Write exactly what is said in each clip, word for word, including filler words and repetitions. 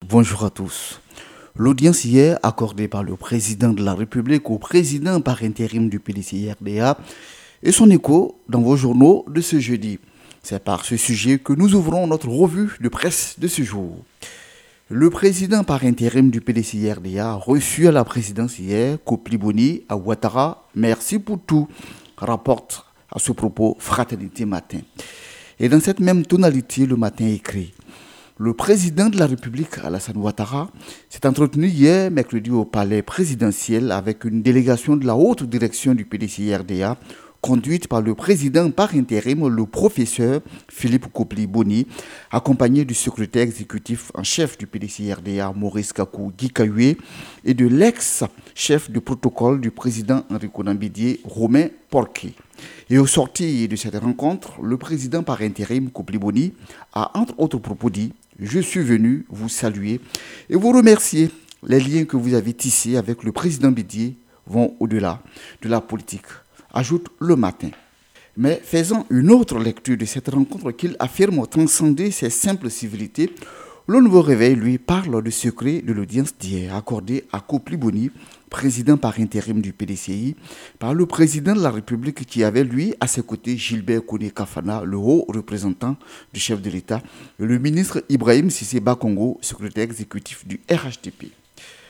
bonjour à tous. L'audience hier accordée par le président de la République au président par intérim du P D C R D A et son écho dans vos journaux de ce jeudi. C'est par ce sujet que nous ouvrons notre revue de presse de ce jour. Le président par intérim du P D C R D A reçu à la présidence hier, Kopli Boni à Ouattara. Merci pour tout, rapporte à ce propos Fraternité Matin. Et dans cette même tonalité, le matin écrit: le président de la République, Alassane Ouattara, s'est entretenu hier, mercredi, au palais présidentiel avec une délégation de la haute direction du P D C R D A, conduite par le président par intérim, le professeur Philippe Kopli Boni, accompagné du secrétaire exécutif en chef du P D C R D A, Maurice Kakou Gikawe, et de l'ex-chef de protocole du président Enrico Nambidié, Romain Porquet. Et au sortir de cette rencontre, le président par intérim, Kopli Boni, a entre autres propos dit: je suis venu vous saluer et vous remercier. Les liens que vous avez tissés avec le président Bidié vont au-delà de la politique, ajoute le matin. Mais faisant une autre lecture de cette rencontre qu'il affirme transcender ses simples civilités, le Nouveau Réveil, lui, parle du secret de l'audience d'hier accordée à Kopli Boni, président par intérim du P D C I, par le président de la République qui avait, lui, à ses côtés, Gilbert Kone Kafana, le haut représentant du chef de l'État, et le ministre Ibrahim Cissé Bakongo, secrétaire exécutif du R H D P.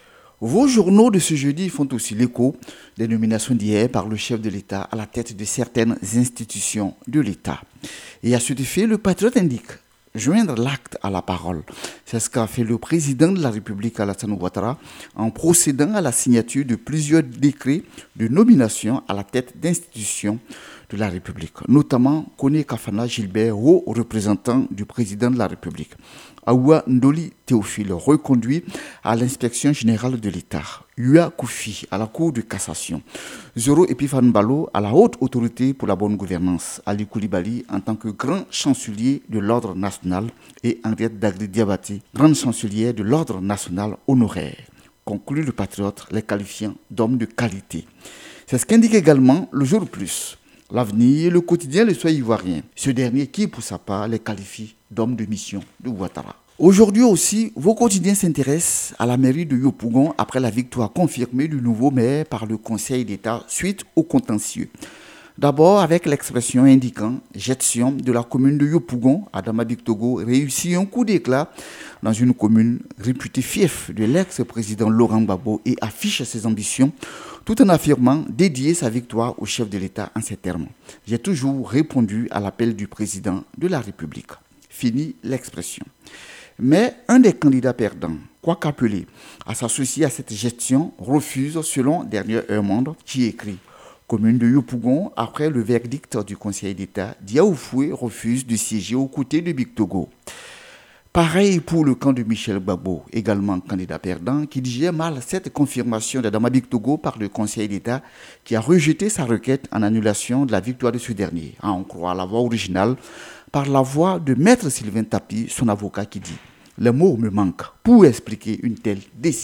Vos journaux de ce jeudi font aussi l'écho des nominations d'hier par le chef de l'État à la tête de certaines institutions de l'État. Et à ce effet, le Patriote indique joindre l'acte à la parole. C'est ce qu'a fait le président de la République, Alassane Ouattara, en procédant à la signature de plusieurs décrets de nomination à la tête d'institutions de la République, notamment Kone Kafana Gilbert, haut représentant du président de la République. Aoua Ndoli Théophile, reconduit à l'inspection générale de l'État. Ua Koufi à la Cour de cassation. Zoro Epifane Balo à la haute autorité pour la bonne gouvernance. Ali Koulibaly en tant que grand chancelier de l'ordre national et Henriette Dagri Diabaté, grande chancelière de l'ordre national honoraire. Conclut le Patriote, les qualifiant d'hommes de qualité. C'est ce qu'indique également le Jour Plus. L'avenir, le quotidien, le Soir ivoirien. Ce dernier qui, pour sa part, les qualifie d'hommes de mission de Ouattara. Aujourd'hui aussi, vos quotidiens s'intéressent à la mairie de Yopougon après la victoire confirmée du nouveau maire par le Conseil d'État suite au contentieux. D'abord avec l'expression indiquant « gestion de la commune de Yopougon », Adama Bictogo réussit un coup d'éclat dans une commune réputée fief de l'ex-président Laurent Gbagbo et affiche ses ambitions tout en affirmant dédier sa victoire au chef de l'État en ces termes. J'ai toujours répondu à l'appel du président de la République. Fini l'expression. Mais un des candidats perdants, quoi qu'appelé, à s'associer à cette gestion, refuse selon Dernière Heure Monde, qui écrit « Commune de Yopougon, après le verdict du Conseil d'État, Diaoufoué refuse de siéger aux côtés de Bictogo. » Pareil pour le camp de Michel Gbagbo, également candidat perdant, qui digère mal cette confirmation d'Adama Bictogo par le Conseil d'État qui a rejeté sa requête en annulation de la victoire de ce dernier, à en croire la voix originale, par la voix de Maître Sylvain Tapi, son avocat, qui dit « Les mots me manquent pour expliquer une telle décision ».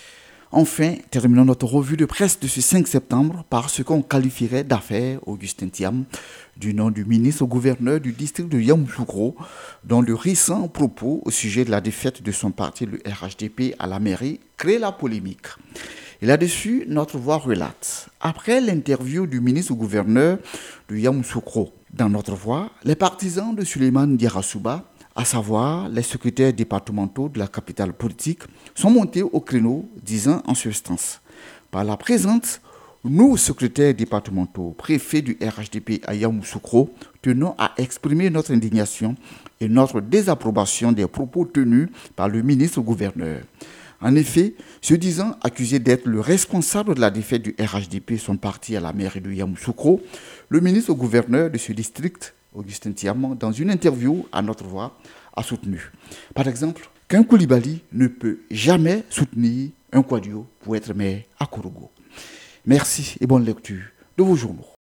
Enfin, terminons notre revue de presse de ce cinq septembre par ce qu'on qualifierait d'affaire Augustin Thiam, du nom du ministre-gouverneur du district de Yamoussoukro, dont le récent propos au sujet de la défaite de son parti, le R H D P, à la mairie, crée la polémique. Et là-dessus, notre voix relate. Après l'interview du ministre-gouverneur de Yamoussoukro, dans notre voix, les partisans de Suleiman Diarrassouba, à savoir les secrétaires départementaux de la capitale politique, sont montés au créneau, disant en substance: par la présente, nous, secrétaires départementaux, préfets du R H D P à Yamoussoukro, tenons à exprimer notre indignation et notre désapprobation des propos tenus par le ministre-gouverneur. En effet, se disant accusé d'être le responsable de la défaite du R H D P, son parti à la mairie de Yamoussoukro, le ministre-gouverneur de ce district, Augustin Thiam, dans une interview à notre voix, a soutenu, par exemple, qu'un Koulibaly ne peut jamais soutenir un Kouadio pour être maire à Kourougou. Merci et bonne lecture de vos journaux.